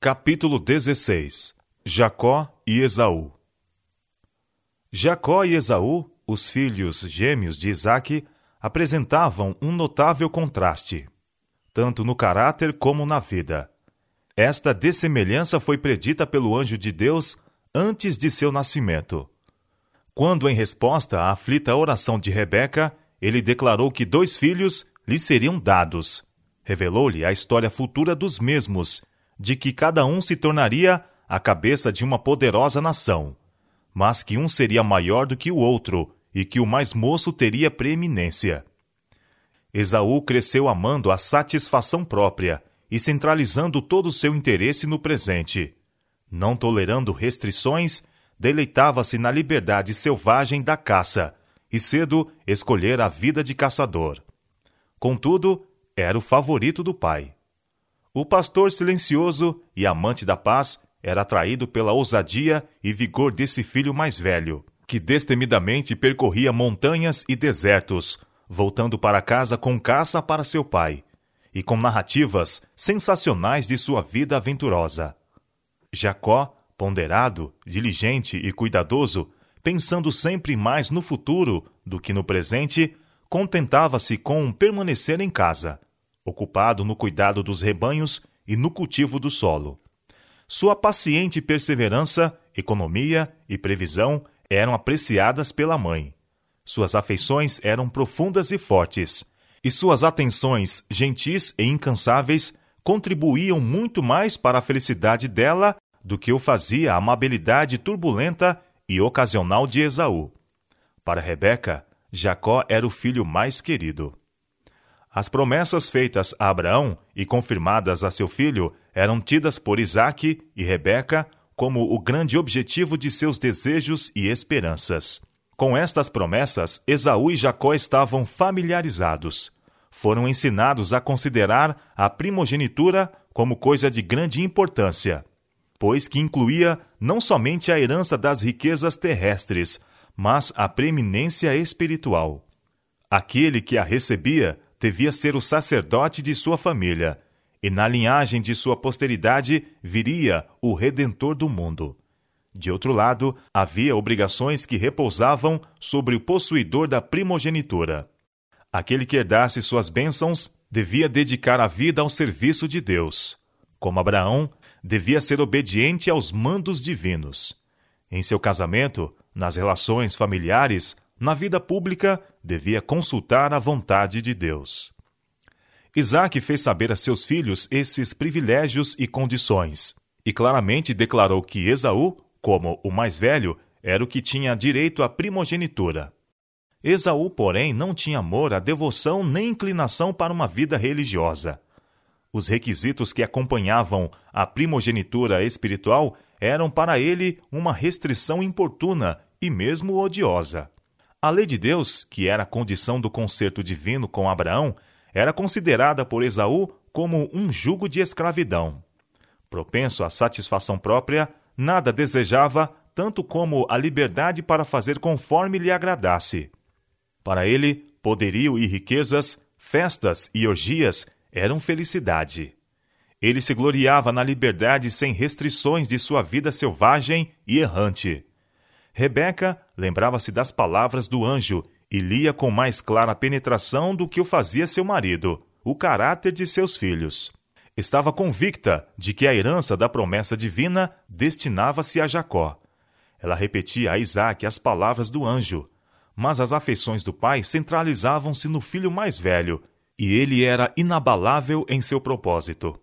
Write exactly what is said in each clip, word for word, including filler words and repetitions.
Capítulo dezesseis. Jacó e Esaú. Jacó e Esaú, os filhos gêmeos de Isaque, apresentavam um notável contraste, tanto no caráter como na vida. Esta dessemelhança foi predita pelo anjo de Deus antes de seu nascimento. Quando, em resposta à aflita oração de Rebeca, ele declarou que dois filhos lhe seriam dados, revelou-lhe a história futura dos mesmos, de que cada um se tornaria a cabeça de uma poderosa nação, mas que um seria maior do que o outro e que o mais moço teria preeminência. Esaú cresceu amando a satisfação própria e centralizando todo o seu interesse no presente. Não tolerando restrições, deleitava-se na liberdade selvagem da caça e cedo escolhera a vida de caçador. Contudo, era o favorito do pai. O pastor silencioso e amante da paz era atraído pela ousadia e vigor desse filho mais velho, que destemidamente percorria montanhas e desertos, voltando para casa com caça para seu pai, e com narrativas sensacionais de sua vida aventurosa. Jacó, ponderado, diligente e cuidadoso, pensando sempre mais no futuro do que no presente, contentava-se com permanecer em casa, ocupado no cuidado dos rebanhos e no cultivo do solo. Sua paciente perseverança, economia e previsão eram apreciadas pela mãe. Suas afeições eram profundas e fortes, e suas atenções gentis e incansáveis contribuíam muito mais para a felicidade dela do que o fazia a amabilidade turbulenta e ocasional de Esaú. Para Rebeca, Jacó era o filho mais querido. As promessas feitas a Abraão e confirmadas a seu filho eram tidas por Isaque e Rebeca como o grande objetivo de seus desejos e esperanças. Com estas promessas, Esaú e Jacó estavam familiarizados. Foram ensinados a considerar a primogenitura como coisa de grande importância, pois que incluía não somente a herança das riquezas terrestres, mas a preeminência espiritual. Aquele que a recebia devia ser o sacerdote de sua família, e na linhagem de sua posteridade viria o Redentor do mundo. De outro lado, havia obrigações que repousavam sobre o possuidor da primogenitura. Aquele que herdasse suas bênçãos devia dedicar a vida ao serviço de Deus. Como Abraão, devia ser obediente aos mandos divinos. Em seu casamento, nas relações familiares, na vida pública, devia consultar a vontade de Deus. Isaque fez saber a seus filhos esses privilégios e condições, e claramente declarou que Esaú, como o mais velho, era o que tinha direito à primogenitura. Esaú, porém, não tinha amor, a devoção nem inclinação para uma vida religiosa. Os requisitos que acompanhavam a primogenitura espiritual eram para ele uma restrição importuna e mesmo odiosa. A lei de Deus, que era a condição do concerto divino com Abraão, era considerada por Esaú como um jugo de escravidão. Propenso à satisfação própria, nada desejava tanto como a liberdade para fazer conforme lhe agradasse. Para ele, poderio e riquezas, festas e orgias eram felicidade. Ele se gloriava na liberdade sem restrições de sua vida selvagem e errante. Rebeca lembrava-se das palavras do anjo e lia com mais clara penetração do que o fazia seu marido, o caráter de seus filhos. Estava convicta de que a herança da promessa divina destinava-se a Jacó. Ela repetia a Isaque as palavras do anjo, mas as afeições do pai centralizavam-se no filho mais velho, e ele era inabalável em seu propósito.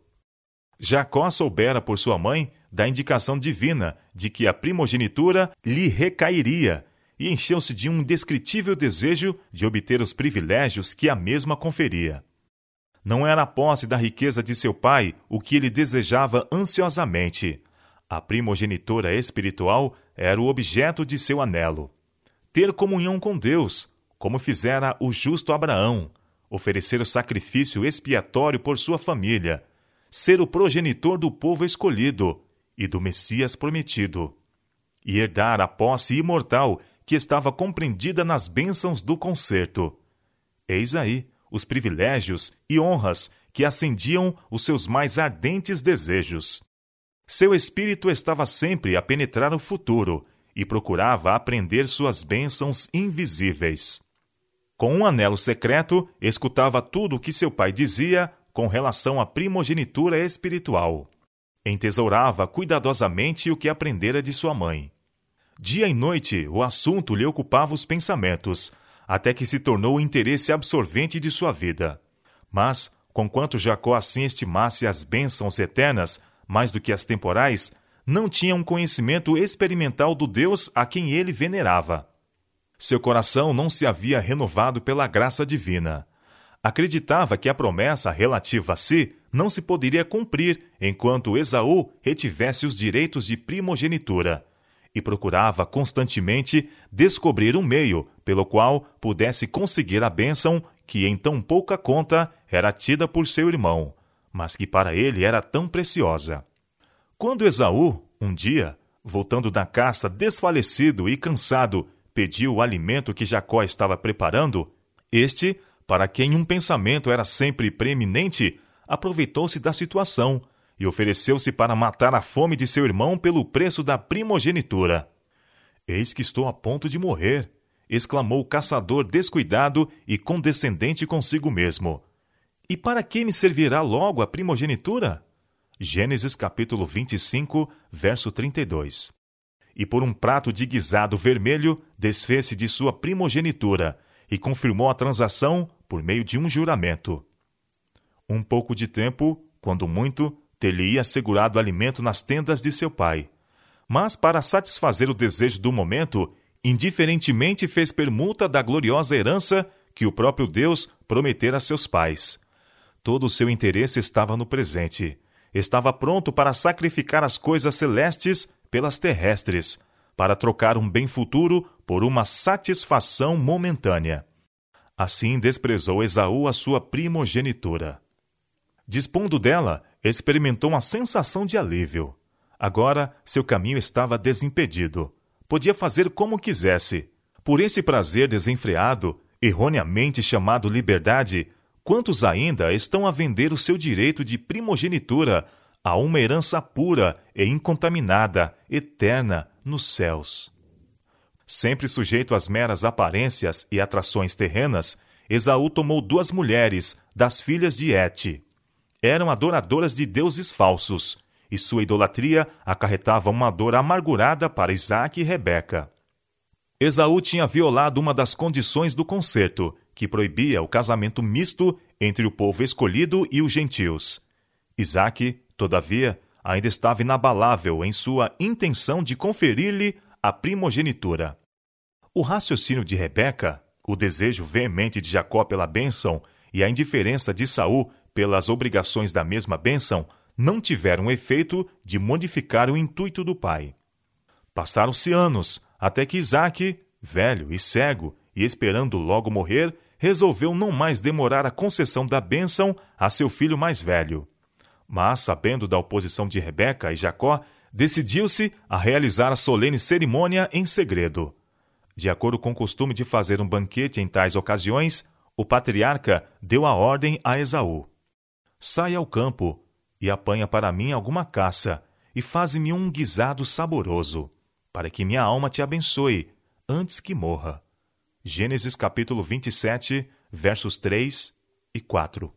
Jacó soubera por sua mãe da indicação divina de que a primogenitura lhe recairia e encheu-se de um indescritível desejo de obter os privilégios que a mesma conferia. Não era a posse da riqueza de seu pai o que ele desejava ansiosamente. A primogenitura espiritual era o objeto de seu anelo. Ter comunhão com Deus, como fizera o justo Abraão, oferecer o sacrifício expiatório por sua família, ser o progenitor do povo escolhido e do Messias prometido, e herdar a posse imortal que estava compreendida nas bênçãos do concerto. Eis aí os privilégios e honras que acendiam os seus mais ardentes desejos. Seu espírito estava sempre a penetrar o futuro e procurava aprender suas bênçãos invisíveis. Com um anelo secreto, escutava tudo o que seu pai dizia com relação à primogenitura espiritual. Entesourava cuidadosamente o que aprendera de sua mãe. Dia e noite, o assunto lhe ocupava os pensamentos, até que se tornou o interesse absorvente de sua vida. Mas, conquanto Jacó assim estimasse as bênçãos eternas, mais do que as temporais, não tinha um conhecimento experimental do Deus a quem ele venerava. Seu coração não se havia renovado pela graça divina. Acreditava que a promessa relativa a si não se poderia cumprir enquanto Esaú retivesse os direitos de primogenitura, e procurava constantemente descobrir um meio pelo qual pudesse conseguir a bênção que em tão pouca conta era tida por seu irmão, mas que para ele era tão preciosa. Quando Esaú, um dia, voltando da caça desfalecido e cansado, pediu o alimento que Jacó estava preparando, este, para quem um pensamento era sempre preeminente, aproveitou-se da situação e ofereceu-se para matar a fome de seu irmão pelo preço da primogenitura. «Eis que estou a ponto de morrer», exclamou o caçador descuidado e condescendente consigo mesmo. «E para que me servirá logo a primogenitura?» Gênesis capítulo vinte e cinco, verso trinta e dois. E por um prato de guisado vermelho desfez-se de sua primogenitura e confirmou a transação por meio de um juramento. Um pouco de tempo, quando muito, ter-lhe-ia assegurado alimento nas tendas de seu pai. Mas, para satisfazer o desejo do momento, indiferentemente fez permuta da gloriosa herança que o próprio Deus prometera a seus pais. Todo o seu interesse estava no presente. Estava pronto para sacrificar as coisas celestes pelas terrestres, para trocar um bem futuro por uma satisfação momentânea. Assim desprezou Esaú a sua primogenitura. Dispondo dela, experimentou uma sensação de alívio. Agora, seu caminho estava desimpedido. Podia fazer como quisesse. Por esse prazer desenfreado, erroneamente chamado liberdade, quantos ainda estão a vender o seu direito de primogenitura a uma herança pura e incontaminada, eterna, nos céus? Sempre sujeito às meras aparências e atrações terrenas, Esaú tomou duas mulheres, das filhas de Hete. Eram adoradoras de deuses falsos, e sua idolatria acarretava uma dor amargurada para Isaque e Rebeca. Esaú tinha violado uma das condições do concerto, que proibia o casamento misto entre o povo escolhido e os gentios. Isaque, todavia, ainda estava inabalável em sua intenção de conferir-lhe a primogenitura. O raciocínio de Rebeca, o desejo veemente de Jacó pela bênção e a indiferença de Esaú pelas obrigações da mesma bênção, não tiveram efeito de modificar o intuito do pai. Passaram-se anos, até que Isaque, velho e cego, e esperando logo morrer, resolveu não mais demorar a concessão da bênção a seu filho mais velho. Mas, sabendo da oposição de Rebeca e Jacó, decidiu-se a realizar a solene cerimônia em segredo. De acordo com o costume de fazer um banquete em tais ocasiões, o patriarca deu a ordem a Esaú: «Sai ao campo e apanha para mim alguma caça, e faze-me um guisado saboroso, para que minha alma te abençoe, antes que morra». Gênesis capítulo vinte e sete, versos três e quatro.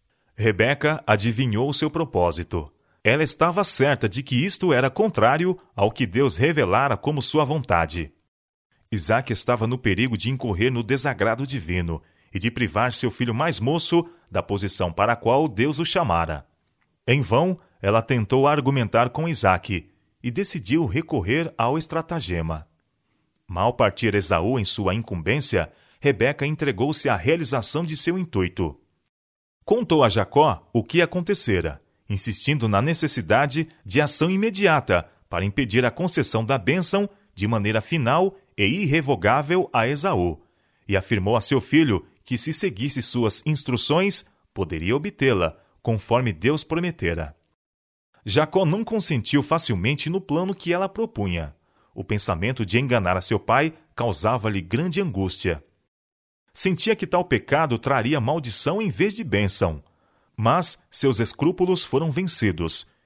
Rebeca adivinhou seu propósito. Ela estava certa de que isto era contrário ao que Deus revelara como sua vontade. Isaque estava no perigo de incorrer no desagrado divino e de privar seu filho mais moço da posição para a qual Deus o chamara. Em vão, ela tentou argumentar com Isaque e decidiu recorrer ao estratagema. Mal partir Esaú em sua incumbência, Rebeca entregou-se à realização de seu intuito. Contou a Jacó o que acontecera, insistindo na necessidade de ação imediata para impedir a concessão da bênção de maneira final e irrevogável a Esaú, e afirmou a seu filho que, se seguisse suas instruções, poderia obtê-la, conforme Deus prometera. Jacó não consentiu facilmente no plano que ela propunha. O pensamento de enganar a seu pai causava-lhe grande angústia. Sentia que tal pecado traria maldição em vez de bênção. Mas seus escrúpulos foram vencidos,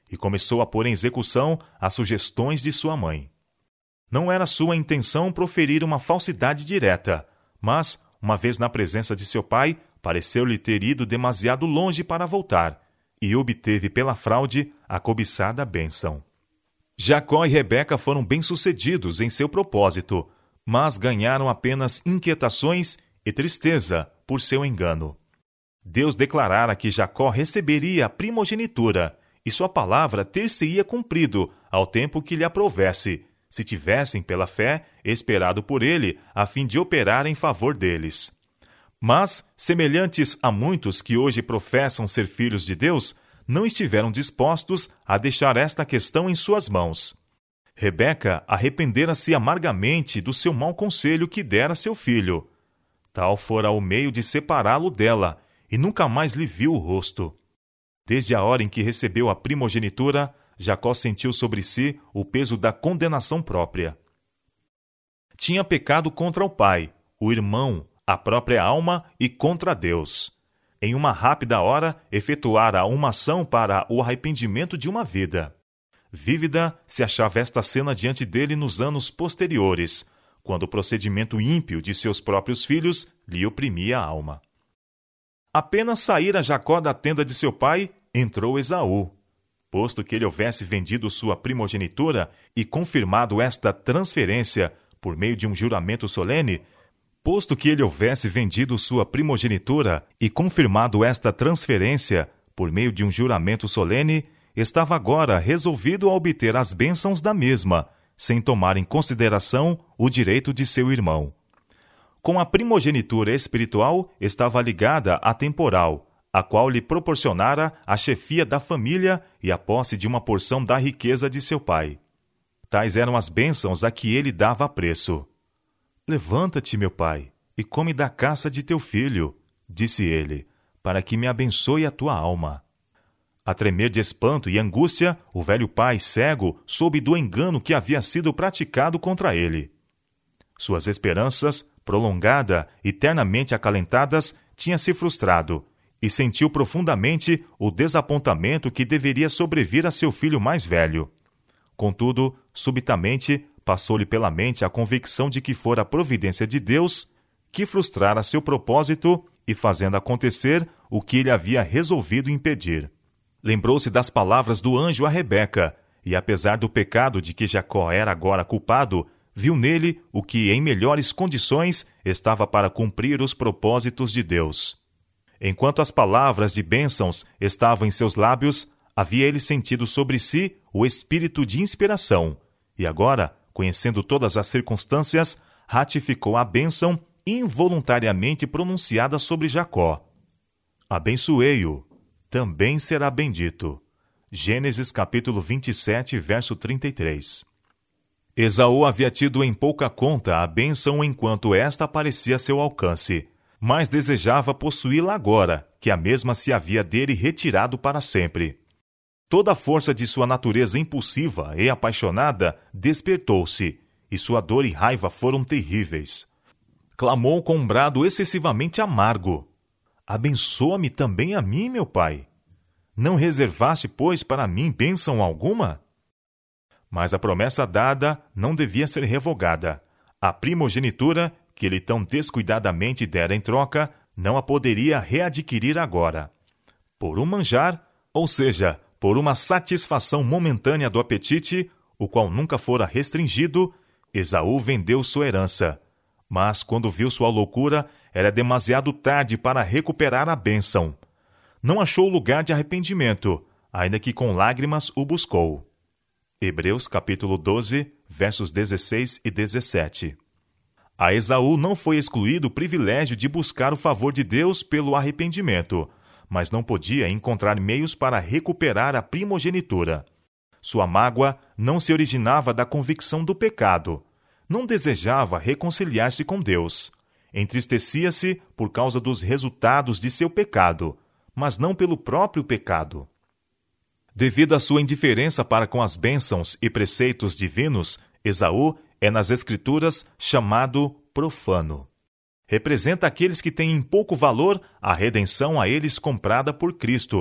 e começou a pôr em execução as sugestões de sua mãe. Não era sua intenção proferir uma falsidade direta, mas, uma vez na presença de seu pai, pareceu-lhe ter ido demasiado longe para voltar, e obteve pela fraude a cobiçada bênção. Jacó e Rebeca foram bem-sucedidos em seu propósito, mas ganharam apenas inquietações e tristeza por seu engano. Deus declarara que Jacó receberia a primogenitura, e sua palavra ter-se-ia cumprido ao tempo que lhe aprovesse, se tivessem, pela fé, esperado por ele, a fim de operar em favor deles. Mas, semelhantes a muitos que hoje professam ser filhos de Deus, não estiveram dispostos a deixar esta questão em suas mãos. Rebeca arrependera-se amargamente do seu mau conselho que dera a seu filho. Tal fora o meio de separá-lo dela, e nunca mais lhe viu o rosto. Desde a hora em que recebeu a primogenitura, Jacó sentiu sobre si o peso da condenação própria. Tinha pecado contra o pai, o irmão, a própria alma e contra Deus. Em uma rápida hora, efetuara uma ação para o arrependimento de uma vida. Vívida se achava esta cena diante dele nos anos posteriores, quando o procedimento ímpio de seus próprios filhos lhe oprimia a alma. Apenas saíra Jacó da tenda de seu pai, entrou Esaú. Posto que ele houvesse vendido sua primogenitura e confirmado esta transferência por meio de um juramento solene, posto que ele houvesse vendido sua primogenitura e confirmado esta transferência por meio de um juramento solene, estava agora resolvido a obter as bênçãos da mesma, sem tomar em consideração o direito de seu irmão. Com a primogenitura espiritual estava ligada a temporal, a qual lhe proporcionara a chefia da família e a posse de uma porção da riqueza de seu pai. Tais eram as bênçãos a que ele dava apreço. «Levanta-te, meu pai, e come da caça de teu filho», disse ele, «para que me abençoe a tua alma». A tremer de espanto e angústia, o velho pai, cego, soube do engano que havia sido praticado contra ele. Suas esperanças, prolongada e eternamente acalentadas, tinham se frustrado, e sentiu profundamente o desapontamento que deveria sobrevir a seu filho mais velho. Contudo, subitamente, passou-lhe pela mente a convicção de que fora a providência de Deus que frustrara seu propósito e fazendo acontecer o que ele havia resolvido impedir. Lembrou-se das palavras do anjo a Rebeca, e apesar do pecado de que Jacó era agora culpado, viu nele o que em melhores condições estava para cumprir os propósitos de Deus. Enquanto as palavras de bênçãos estavam em seus lábios, havia ele sentido sobre si o espírito de inspiração, e agora, conhecendo todas as circunstâncias, ratificou a bênção involuntariamente pronunciada sobre Jacó. Abençoei-o, também será bendito. Gênesis capítulo vinte e sete, verso trinta e três. Esaú havia tido em pouca conta a bênção enquanto esta aparecia a seu alcance, mas desejava possuí-la agora, que a mesma se havia dele retirado para sempre. Toda a força de sua natureza impulsiva e apaixonada despertou-se, e sua dor e raiva foram terríveis. Clamou com um brado excessivamente amargo: «Abençoa-me também a mim, meu pai. Não reservaste, pois, para mim bênção alguma?» Mas a promessa dada não devia ser revogada. A primogenitura, que ele tão descuidadamente dera em troca, não a poderia readquirir agora. Por um manjar, ou seja, por uma satisfação momentânea do apetite, o qual nunca fora restringido, Esaú vendeu sua herança. Mas, quando viu sua loucura, era demasiado tarde para recuperar a bênção. Não achou lugar de arrependimento, ainda que com lágrimas o buscou. Hebreus capítulo doze, versos dezesseis e dezessete. A Esaú não foi excluído o privilégio de buscar o favor de Deus pelo arrependimento, mas não podia encontrar meios para recuperar a primogenitura. Sua mágoa não se originava da convicção do pecado. Não desejava reconciliar-se com Deus. Entristecia-se por causa dos resultados de seu pecado, mas não pelo próprio pecado. Devido à sua indiferença para com as bênçãos e preceitos divinos, Esaú é nas Escrituras chamado profano. Representa aqueles que têm em pouco valor a redenção a eles comprada por Cristo,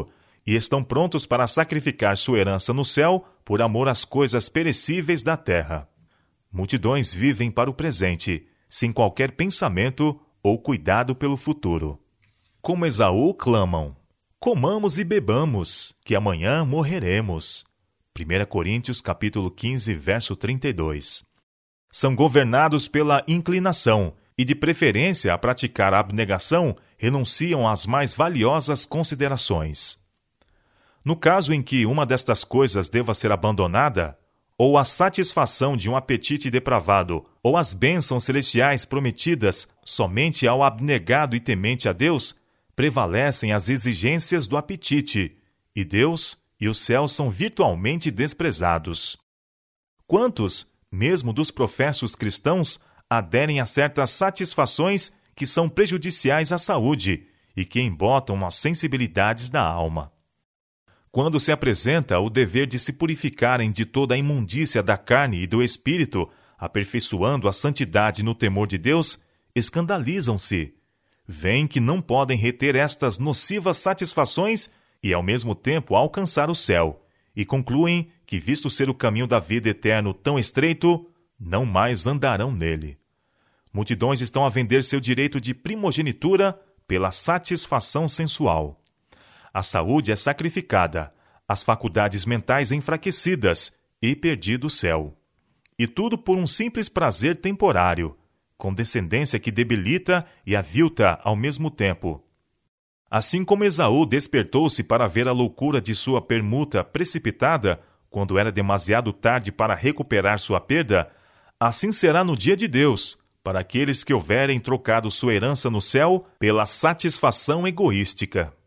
e estão prontos para sacrificar sua herança no céu por amor às coisas perecíveis da terra. Multidões vivem para o presente, sem qualquer pensamento ou cuidado pelo futuro. Como Esaú clamam: comamos e bebamos, que amanhã morreremos. primeira Coríntios capítulo quinze, verso trinta e dois. São governados pela inclinação e, de preferência a praticar a abnegação, renunciam às mais valiosas considerações. No caso em que uma destas coisas deva ser abandonada, ou a satisfação de um apetite depravado, ou as bênçãos celestiais prometidas somente ao abnegado e temente a Deus, prevalecem as exigências do apetite, e Deus e os céus são virtualmente desprezados. Quantos, mesmo dos professos cristãos, aderem a certas satisfações que são prejudiciais à saúde e que embotam as sensibilidades da alma? Quando se apresenta o dever de se purificarem de toda a imundícia da carne e do espírito, aperfeiçoando a santidade no temor de Deus, escandalizam-se. Veem que não podem reter estas nocivas satisfações e, ao mesmo tempo, alcançar o céu, e concluem que, visto ser o caminho da vida eterno tão estreito, não mais andarão nele. Multidões estão a vender seu direito de primogenitura pela satisfação sensual. A saúde é sacrificada, as faculdades mentais enfraquecidas e perdido o céu. E tudo por um simples prazer temporário, com descendência que debilita e avilta ao mesmo tempo. Assim como Esaú despertou-se para ver a loucura de sua permuta precipitada, quando era demasiado tarde para recuperar sua perda, assim será no dia de Deus, para aqueles que houverem trocado sua herança no céu pela satisfação egoística.